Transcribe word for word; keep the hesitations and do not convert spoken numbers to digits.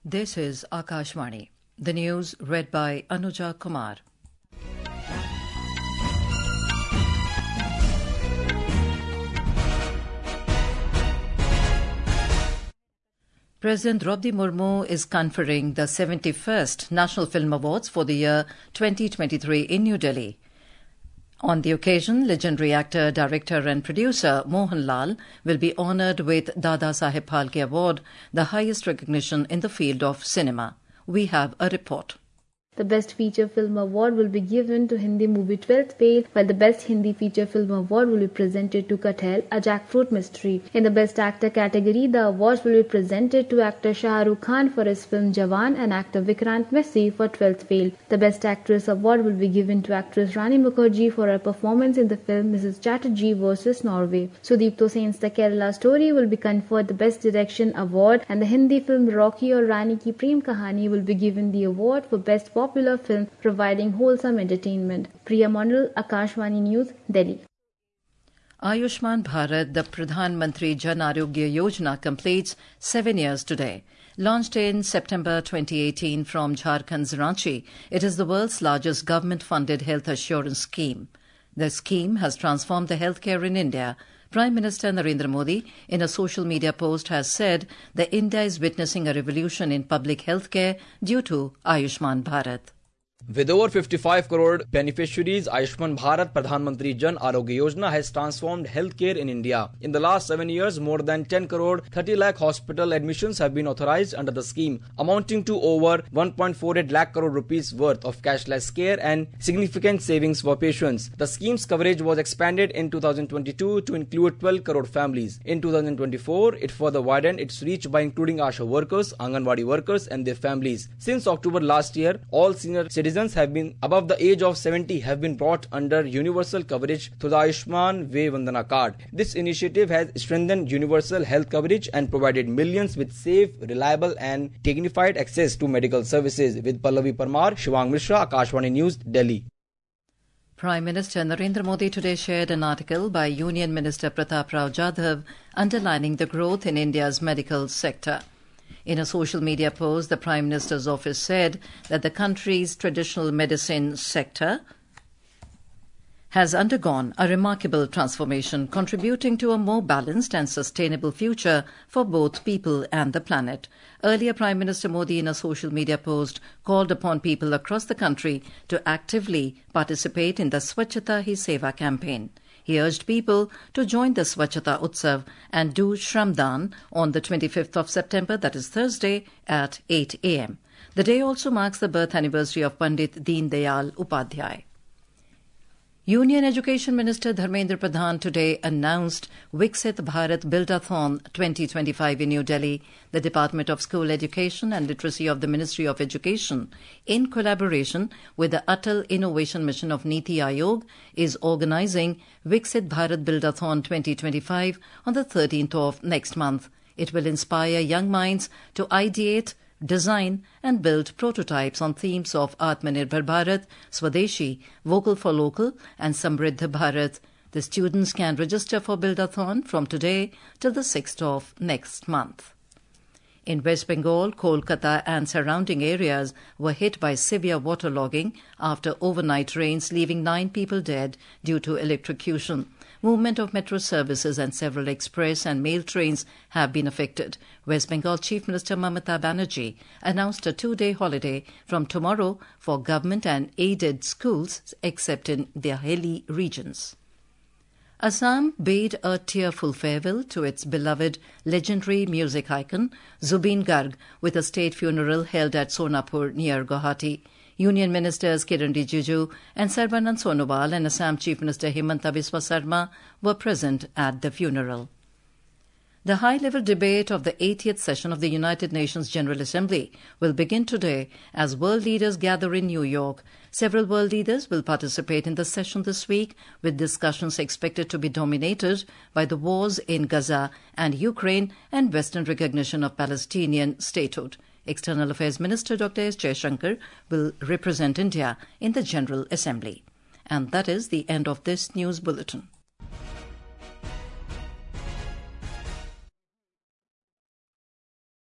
This is Akashvani. The news read by Anuja Kumar. President Draupadi Murmu is conferring the seventy-first National Film Awards for the year twenty twenty-three in New Delhi. On the occasion, legendary actor, director and producer Mohanlal will be honoured with Dada Saheb Phalke Award, the highest recognition in the field of cinema. We have a report. The Best Feature Film Award will be given to Hindi movie twelfth Fail, while the Best Hindi Feature Film Award will be presented to Kathel, A Jackfruit Mystery. In the Best Actor category, the awards will be presented to actor Shah Rukh Khan for his film Jawan and actor Vikrant Messi for twelfth Fail. The Best Actress Award will be given to actress Rani Mukherjee for her performance in the film Missus Chatterjee versus Norway. Sudipto Sen's The Kerala Story will be conferred the Best Direction Award, and the Hindi film Rocky Aur Rani Ki Prem Kahani will be given the award for Best Popular Film, providing wholesome entertainment. Priya Mondal, Akashvani News, Delhi. Ayushman Bharat, the Pradhan Mantri Jan Arogya Yojana, completes seven years today. Launched in September twenty eighteen from Jharkhand's Ranchi, it is the world's largest government-funded health assurance scheme. The scheme has transformed the healthcare in India. Prime Minister Narendra Modi, in a social media post, has said that India is witnessing a revolution in public healthcare due to Ayushman Bharat. With over fifty-five crore beneficiaries, Ayushman Bharat Pradhan Mantri Jan Arogya Yojana has transformed healthcare in India. In the last seven years, more than ten crore thirty lakh hospital admissions have been authorized under the scheme, amounting to over one point four eight lakh crore rupees worth of cashless care and significant savings for patients. The scheme's coverage was expanded in two thousand twenty-two to include twelve crore families. In two thousand twenty-four, it further widened its reach by including Asha workers, Anganwadi workers and their families. Since October last year, all senior citizens have been above the age of seventy have been brought under universal coverage through the Ayushman Vay Vandana card. This initiative has strengthened universal health coverage and provided millions with safe, reliable and dignified access to medical services. With Pallavi Parmar, Shivang Mishra, Akashvani News, Delhi. Prime Minister Narendra Modi today shared an article by Union Minister Pratap Rao Jadhav underlining the growth in India's medical sector. In a social media post, the Prime Minister's office said that the country's traditional medicine sector has undergone a remarkable transformation, contributing to a more balanced and sustainable future for both people and the planet. Earlier, Prime Minister Modi, in a social media post, called upon people across the country to actively participate in the Swachhata Hi Seva campaign. He urged people to join the Swachhata Utsav and do Shramdan on the twenty-fifth of September, that is Thursday, at eight a m The day also marks the birth anniversary of Pandit Deen Dayal Upadhyay. Union Education Minister Dharmendra Pradhan today announced Viksit Bharat Buildathon twenty twenty-five in New Delhi. The Department of School Education and Literacy of the Ministry of Education, in collaboration with the Atal Innovation Mission of Niti Aayog, is organising Viksit Bharat Buildathon twenty twenty-five on the thirteenth of next month. It will inspire young minds to ideate, design and build prototypes on themes of Atmanirbhar Bharat, Swadeshi, Vocal for Local and Samriddha Bharat. The students can register for Buildathon from today till the sixth of next month. In West Bengal, Kolkata and surrounding areas were hit by severe waterlogging after overnight rains, leaving nine people dead due to electrocution. Movement of metro services and several express and mail trains have been affected. West Bengal Chief Minister Mamata Banerjee announced a two-day holiday from tomorrow for government and aided schools except in the hilly regions. Assam bade a tearful farewell to its beloved legendary music icon Zubeen Garg with a state funeral held at Sonapur near Guwahati. Union Ministers Kiran Rijiju and Sarbanand Sonowal and Assam Chief Minister Himanta Biswa Sarma were present at the funeral. The high-level debate of the eightieth session of the United Nations General Assembly will begin today as world leaders gather in New York. Several world leaders will participate in the session this week, with discussions expected to be dominated by the wars in Gaza and Ukraine and Western recognition of Palestinian statehood. External Affairs Minister Doctor S. Jaishankar will represent India in the General Assembly. And that is the end of this news bulletin.